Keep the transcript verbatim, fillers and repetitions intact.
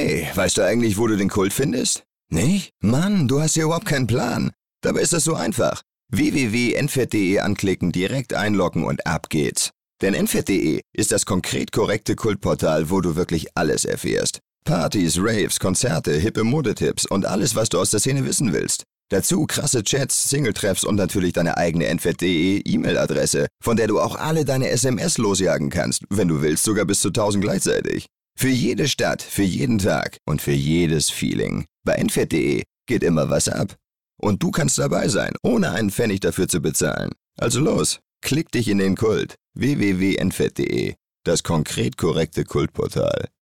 Hey, weißt du eigentlich, wo du den Kult findest? Nicht? Mann, du hast ja überhaupt keinen Plan. Dabei ist das so einfach. w w w punkt n f e t punkt d e anklicken, direkt einloggen und ab geht's. Denn n f e t punkt d e ist das konkret korrekte Kultportal, wo du wirklich alles erfährst. Partys, Raves, Konzerte, hippe Modetipps und alles, was du aus der Szene wissen willst. Dazu krasse Chats, Singletreffs und natürlich deine eigene n f e t punkt d e E-Mail-Adresse, von der du auch alle deine S M S losjagen kannst, wenn du willst, sogar bis zu tausend gleichzeitig. Für jede Stadt, für jeden Tag und für jedes Feeling. Bei n f e t punkt d e geht immer was ab. Und du kannst dabei sein, ohne einen Pfennig dafür zu bezahlen. Also los, klick dich in den Kult. w w w punkt n f e t punkt d e, das konkret korrekte Kultportal.